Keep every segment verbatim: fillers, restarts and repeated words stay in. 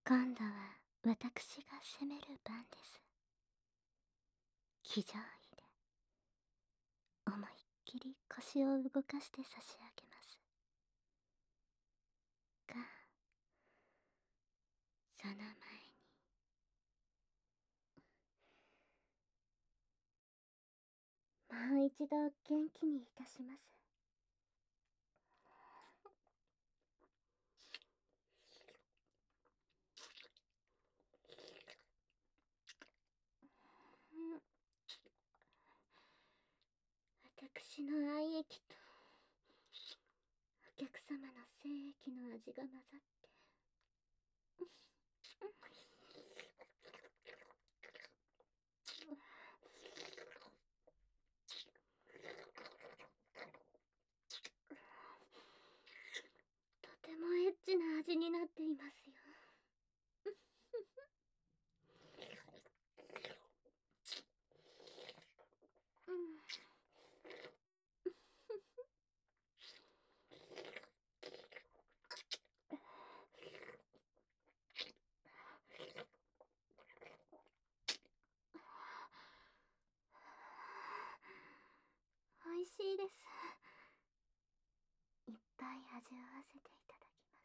今度は私が攻める番です。騎乗位で思いっきり腰を動かして差し上げます。が、その前に、もう一度元気にいたします。私の愛液とお客様の精液の味が混ざって、とてもエッチな味になっていますよ。うん。美味しいです。いっぱい味わわせていただきます。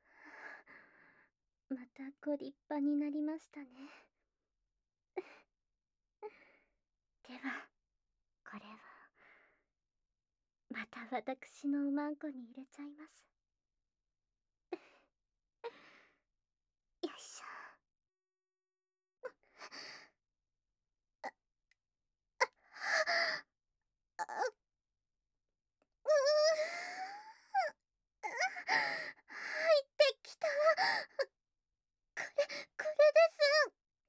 またご立派になりましたね。 私のおまんこに入れちゃいます。よいしょ。あ、うー入ってきた。これ、これです。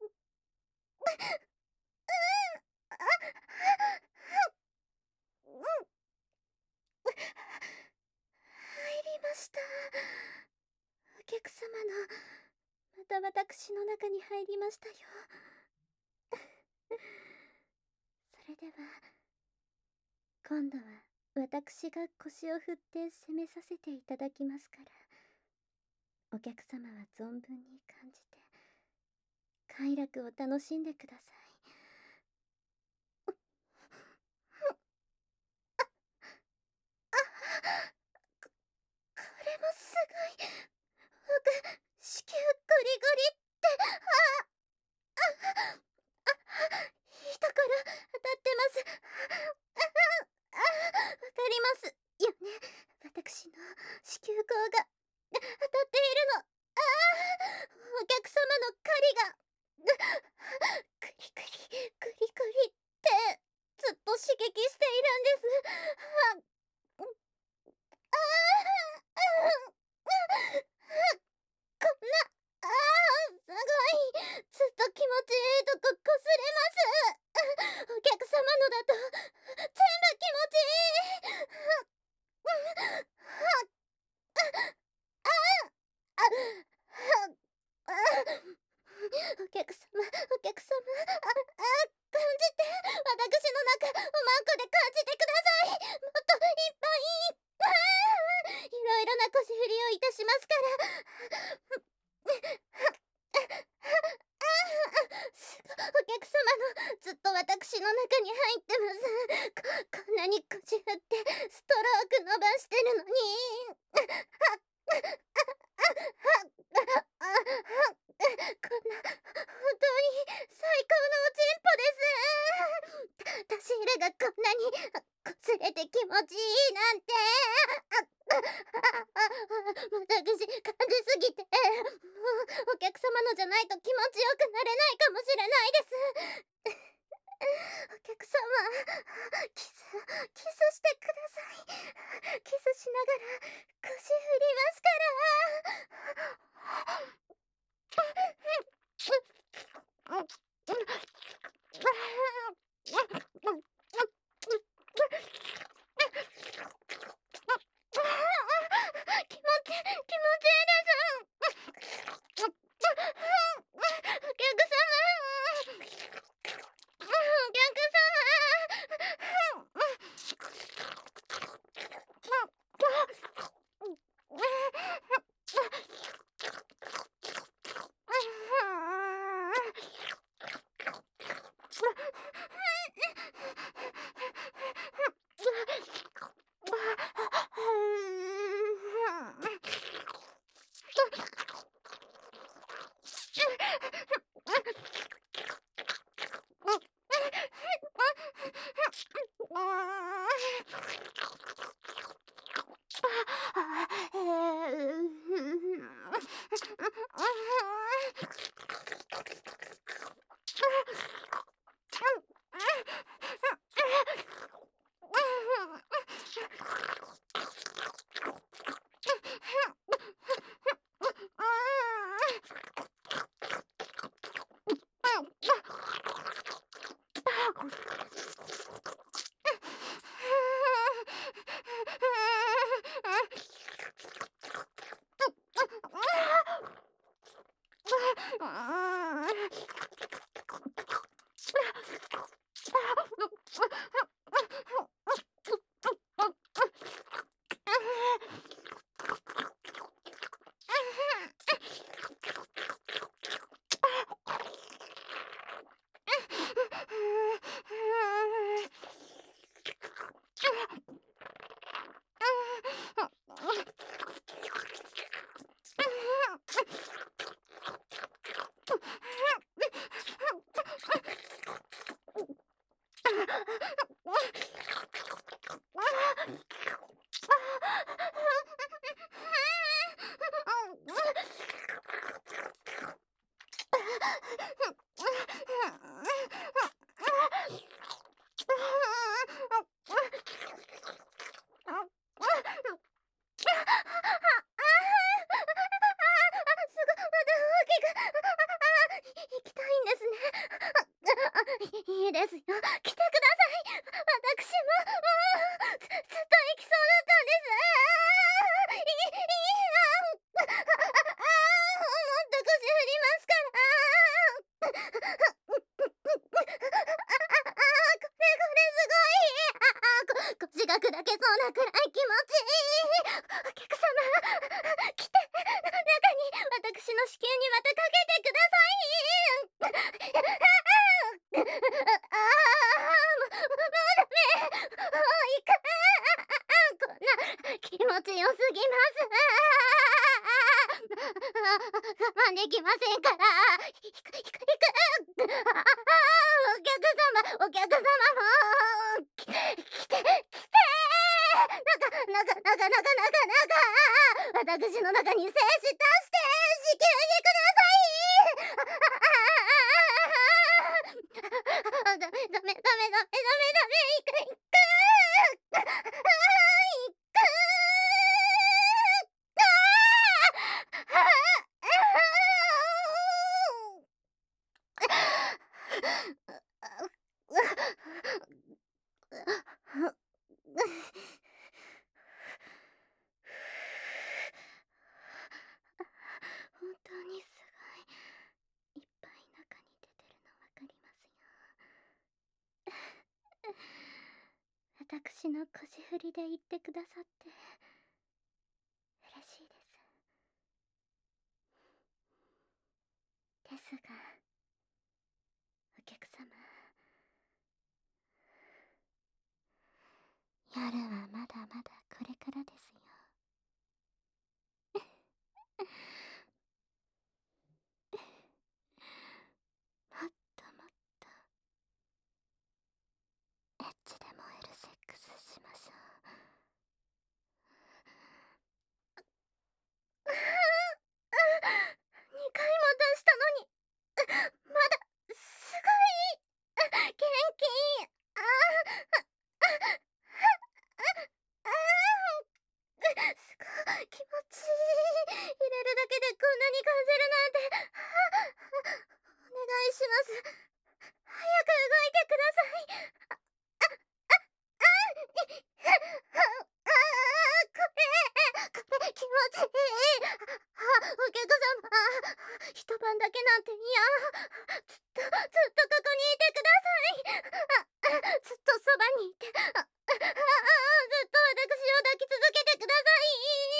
あ、うん、入りました。お客様の、また私の中に入りましたよ。それでは、今度は私が腰を振って攻めさせていただきますから、お客様は存分に感じて、快楽を楽しんでください。こ、これもすごい。僕、子宮ゴリゴリって、あ、あ、あ、いいところ当たってます。あ、あ、わかりますよね。私の子宮口が当たっているの。ああ、お客様の狩りが、クリクリ、クリクリって、ずっと刺激しているんです。あ、ああ、こんな、ああ、すごい。ずっと気持ちいいとここすれます。お客様のだと、全部気持ちいい。あ、あ、お客様、お客様、あ、あ、感じて、私の中、おまんこで感じてください。もっといっぱい、ああ、いろいろな腰振りをいたしますから。すごい、お客様の、ずっと私の中に入ってます。こ、こんなに腰振って、ストローク伸ばしてるのに。あ、あ、こんな、本当に最高のおちんぽです。た、出し入れがこんなに擦れて気持ちいいなんて。あ、あ、あ、私、感じすぎて、もう、お客様のじゃないと気持ちよくなれないかもしれないです。お客様、キス、キスしてください。キスしながら腰振りますから。気持ち、気持ちいいです。お客様。お客様。 行きたいんですね。いいですよ。来てください。私も、もう、ずずっと行きそうだったんです。いい、いいよ。もっと腰振りますから。これこれすごい。こ腰が砕けそうなくらい気持ちいい。お客様、来て、中に私の子宮にまたかけてください。ああ、もう、もうダメ。もういかん。こんな気持ちよすぎます。我慢できませんから。ひくひくひく。ああ、お客様、お客様もき来て来て。なかなかなかなかなかなか。私の中に精子出して子宮にください。ダメダメダメダメダメダメいくいく。ああ、いく。ああ、本当にすごい。いっぱい中に出てるのわかりますよ。私の腰振りで言ってくださって嬉しいです。ですが、お客様、夜はまだまだこれからですよ。もっともっとエッチで燃えるセックスしましょう。にかいも出したのにまだすごい元気。あああああ、すごい気持ちいい。入れるだけでこんなに感じるなんて。お願いします。早く動いてください。ああああああ、これこれ気持ちいい。あ、お客様、一晩だけなんて嫌。ずっとずっとここにいてください。あ、ずっとそばにいて。ああ、ずっと私を抱き続けてください。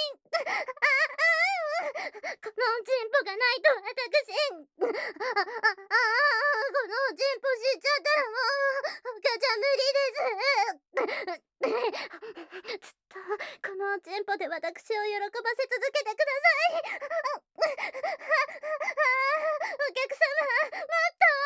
ああ、このチンポがないと私、ああ、このチンポ知っちゃったらもう赤ちゃん無理です。ずっとこのチンポで私を喜ばせ続けてください。お客様、もっと。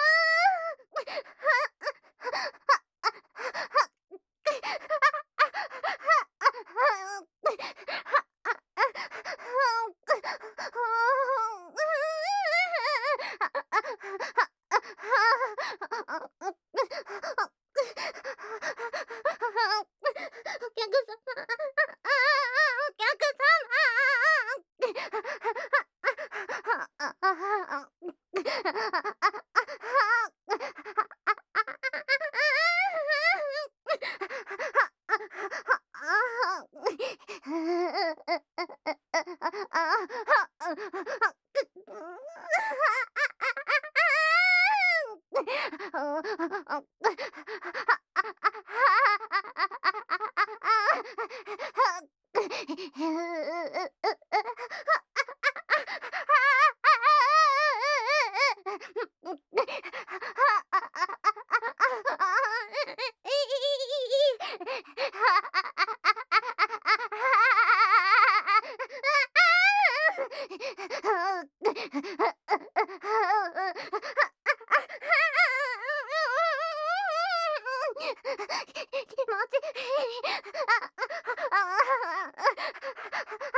気持ちいい。